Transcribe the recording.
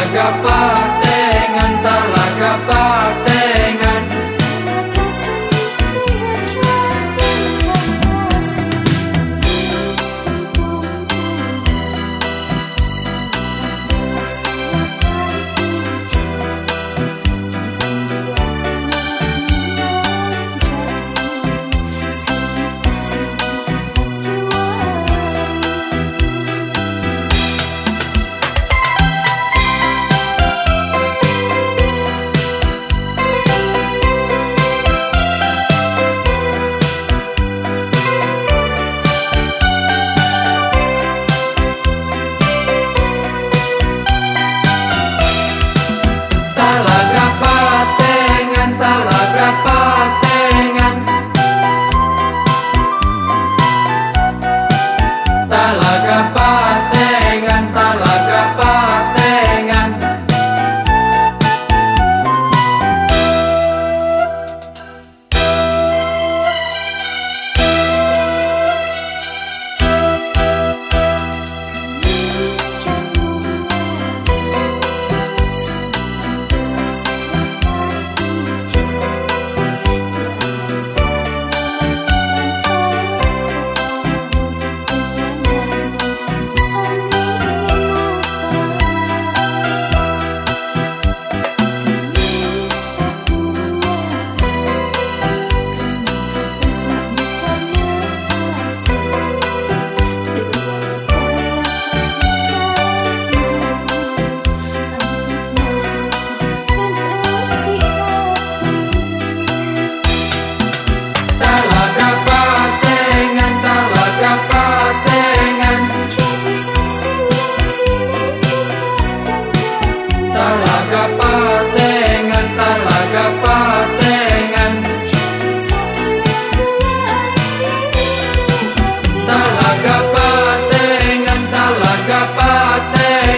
Talaga Patengan, Talaga Patengan. Telaga sunyi bunga jati yang asing menulis tempung-tempung. Sebelas lautan hijau membuat panas menjadi silih asing di kaki Talaga Patengan, Talaga Patengan. Talaga Patengan, Talaga Patengan. Kamis Januari 19 lautan hijau Talaga Patengan, Talaga Patengan. jadi saksi yang silih ikatan janin. Talaga Patengan, Talaga Patengan. Jadi saksi yang duaan silih ikatan. Talaga Patengan, Talaga Patengan.